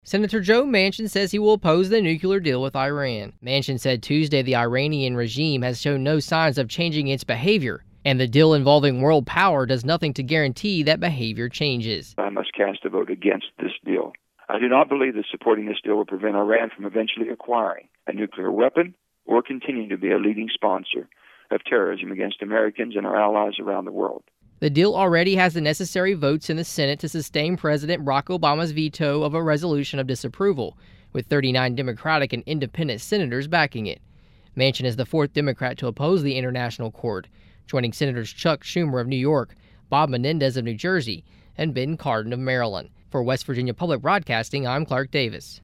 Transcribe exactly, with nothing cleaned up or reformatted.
Senator Joe Manchin says he will oppose the nuclear deal with Iran. Manchin said Tuesday the Iranian regime has shown no signs of changing its behavior, and the deal involving world power does nothing to guarantee that behavior changes. I must cast a vote against this deal. I do not believe that supporting this deal will prevent Iran from eventually acquiring a nuclear weapon or continuing to be a leading sponsor of terrorism against Americans and our allies around the world. The deal already has the necessary votes in the Senate to sustain President Barack Obama's veto of a resolution of disapproval, with thirty-nine Democratic and independent senators backing it. Manchin is the fourth Democrat to oppose the International Court, joining Senators Chuck Schumer of New York, Bob Menendez of New Jersey, and Ben Cardin of Maryland. For West Virginia Public Broadcasting, I'm Clark Davis.